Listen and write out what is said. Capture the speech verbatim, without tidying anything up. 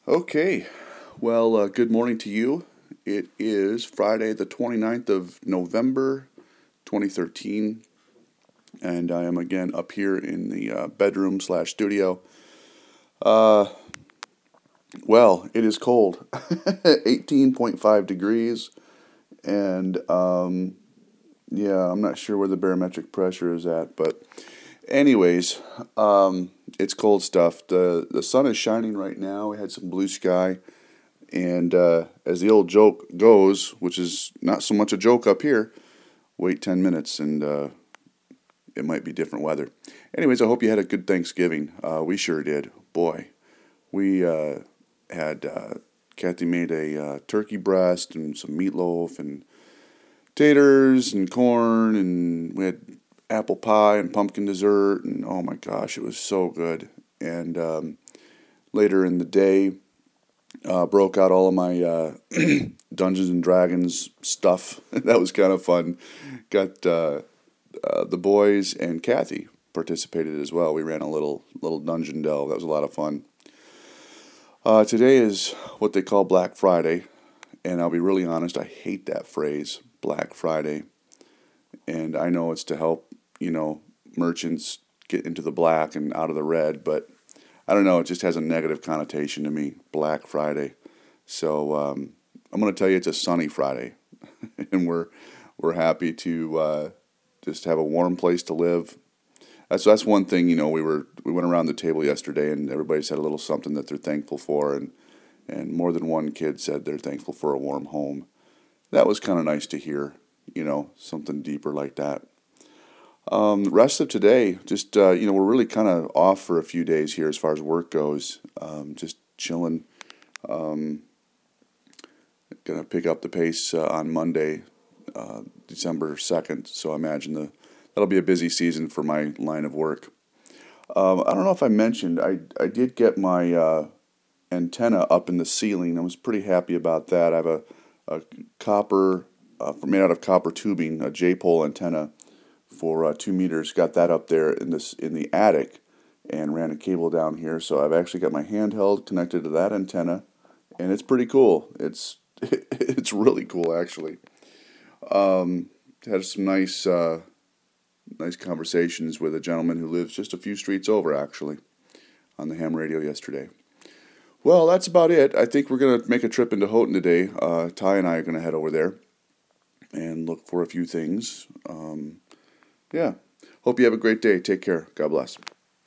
Okay, well, uh, good morning to you. It is Friday, the twenty-ninth of November, twenty thirteen, and I am again up here in the uh, bedroom slash studio. Uh, well, it is cold, eighteen point five degrees, and um, yeah, I'm not sure where the barometric pressure is at, but anyways, um, it's cold stuff. The the sun is shining right now. We had some blue sky. And uh, as the old joke goes, which is not so much a joke up here, wait ten minutes and uh, it might be different weather. Anyways, I hope you had a good Thanksgiving. Uh, we sure did. Boy, we uh, had, uh, Kathy made a uh, turkey breast and some meatloaf and taters and corn, and we had apple pie and pumpkin dessert. And oh my gosh, it was so good. And um, later in the day, Uh, broke out all of my uh, Dungeons and Dragons stuff. That was kind of fun. Got uh, uh, the boys and Kathy participated as well. We ran a little little dungeon delve. That was a lot of fun. Uh, today is what they call Black Friday, and I'll be really honest. I hate that phrase, Black Friday, and I know it's to help you know merchants get into the black and out of the red, but I don't know, it just has a negative connotation to me, Black Friday. So um, I'm going to tell you it's a sunny Friday, and we're we're happy to uh, just have a warm place to live. That's that's one thing, you know. We were we went around the table yesterday, and everybody said a little something that they're thankful for, and and more than one kid said they're thankful for a warm home. That was kind of nice to hear, you know, something deeper like that. Um, the rest of today, just uh, you know, we're really kind of off for a few days here as far as work goes. Um, just chilling. Um, gonna pick up the pace uh, on Monday, uh, December second. So I imagine the that'll be a busy season for my line of work. Um, I don't know if I mentioned I I did get my uh, antenna up in the ceiling. I was pretty happy about that. I have a a copper uh, made out of copper tubing, a J-pole antenna for uh, two meters. Got that up there in this in the attic, and ran a cable down here. So I've actually got my handheld connected to that antenna, and it's pretty cool. It's it's really cool actually. Um, had some nice uh, nice conversations with a gentleman who lives just a few streets over actually on the ham radio yesterday. Well, that's about it. I think we're gonna make a trip into Houghton today. Uh, Ty and I are gonna head over there and look for a few things. Um, Yeah. Hope you have a great day. Take care. God bless.